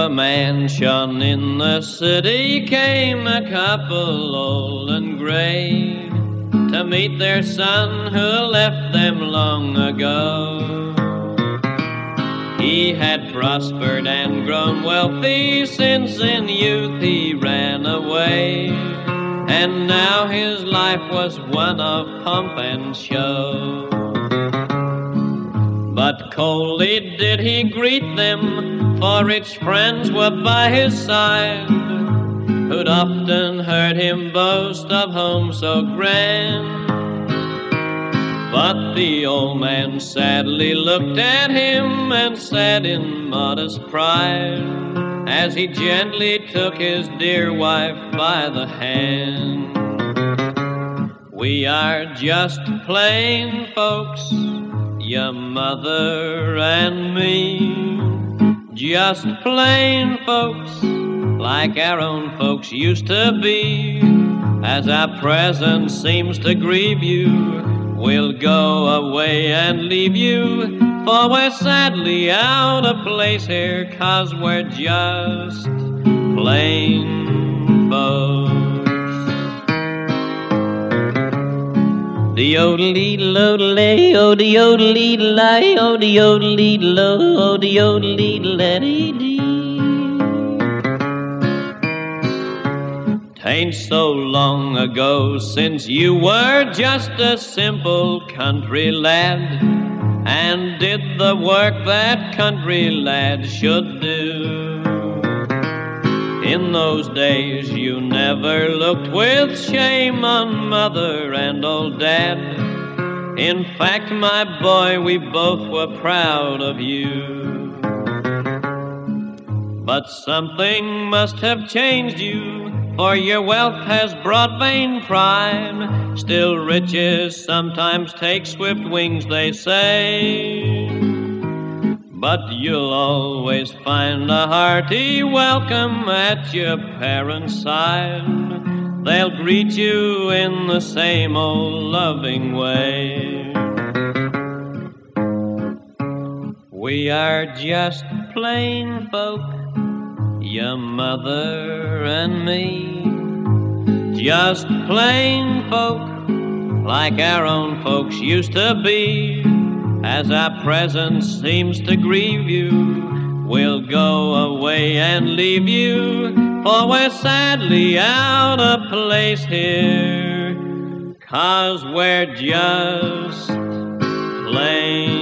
a mansion in the city came a couple old and gray to meet their son who left them long ago. He had prospered and grown wealthy since in youth he ran away, and now his life was one of pomp and show. But coldly did he greet them, for rich friends were by his side, who'd often heard him boast of home so grand. But the old man sadly looked at him and said in modest pride, as he gently took his dear wife by the hand, "We are just plain folks, your mother and me, just plain folks, like our own folks used to be. As our presence seems to grieve you, we'll go away and leave you, for we're sadly out of place here, 'cause we're just plain folks." De-odel-dee-lo-de-lay, oh-de-odel-dee-lay, oh-de-odel-dee-lo, oh-de-odel-dee-la-dee-dee. 'Tain't so long ago since you were just a simple country lad, and did the work that country lads should do. In those days you never looked with shame on mother and old dad. In fact, my boy, we both were proud of you. But something must have changed you, for your wealth has brought vain pride. Still riches sometimes take swift wings, they say, but you'll always find a hearty welcome at your parents' side. They'll greet you in the same old loving way. We are just plain folk, your mother and me, just plain folk, like our own folks used to be. As our presence seems to grieve you, we'll go away and leave you, for we're sadly out of place here, 'cause we're just plain